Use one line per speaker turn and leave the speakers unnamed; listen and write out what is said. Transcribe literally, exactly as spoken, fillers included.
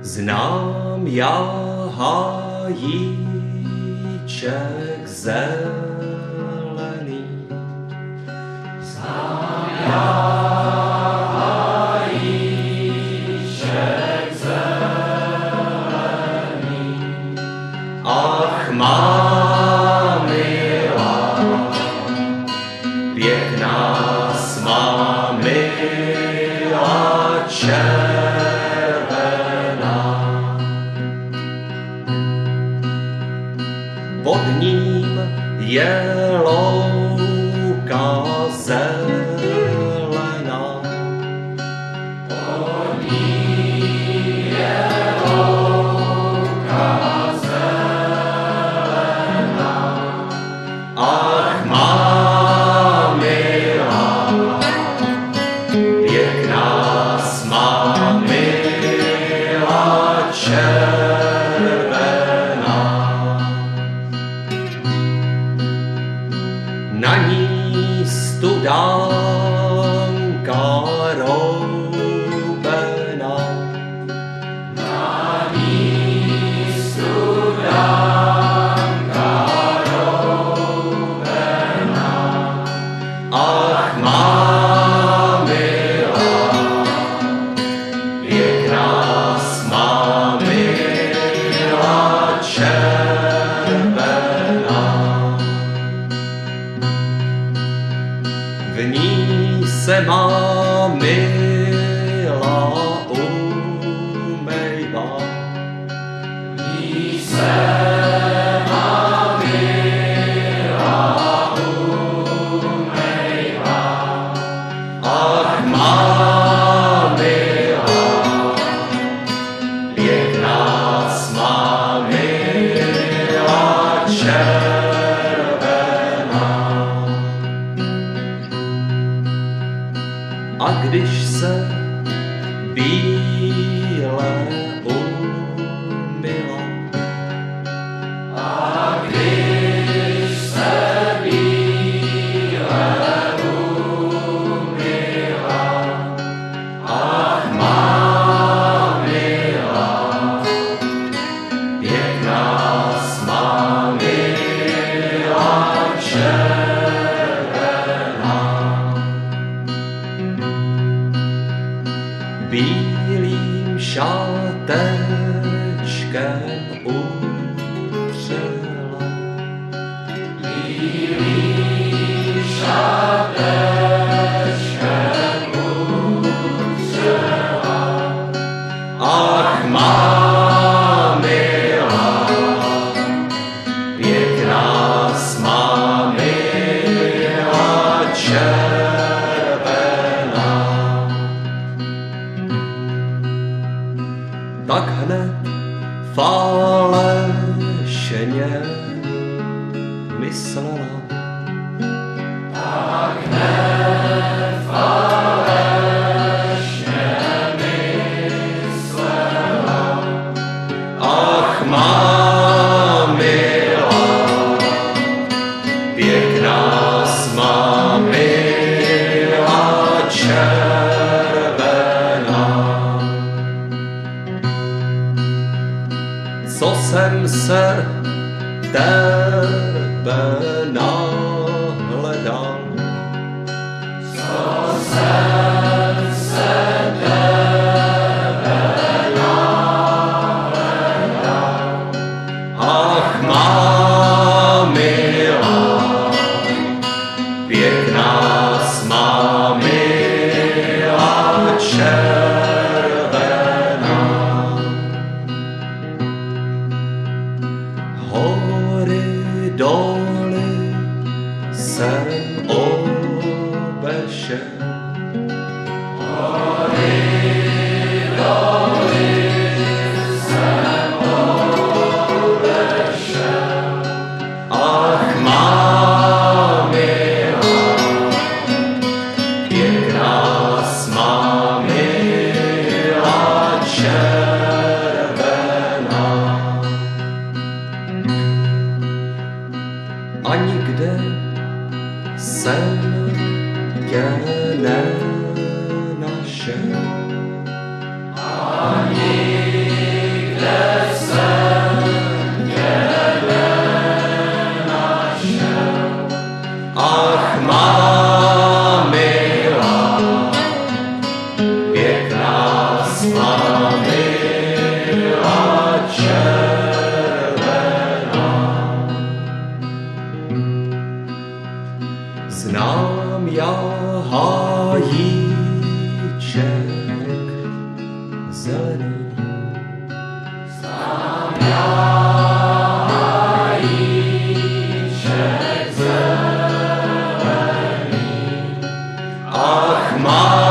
Znám já hájíček zelený.
Znám já hájíček zelený.
Ach, má milá, pěkná smá milá červená. Pod ním je louka zelená.
Pod ním je louka zelená.
Ach, má milá, pěkná smá milá červená. Na ní studánka roubená.
Na ní studánka roubená.
Ach, má milá, pěkná smá milá červená. V ní se má milá umývá.
V ní se má milá umývá.
Ach, má milá, pěkná smá milá červená. A když se bíle umyla,
A když se bíle umyla.
ach, má milá, pěkná smá milá červená. Bílým šátečkem utřela.
Bílým šátečkem utřela.
Ach, má milá, pěkná smá milá červená. Tak hned falešně myslela.
Tak hned falešně myslela.
Ach, má milá, pěkná smá milá červená. Co jsem se tebe nahledal,
Co jsem se tebe nahledal.
ach, má milá, pěkná smá milá červená. Hory, doly jsem obešel.
Hory, doly jsem obešel.
Ach, má milá, pěkná smá milá červená. A nikde jsem tě nenašel. zajíček zelený.
Sám jajíček zelený.
Ach, má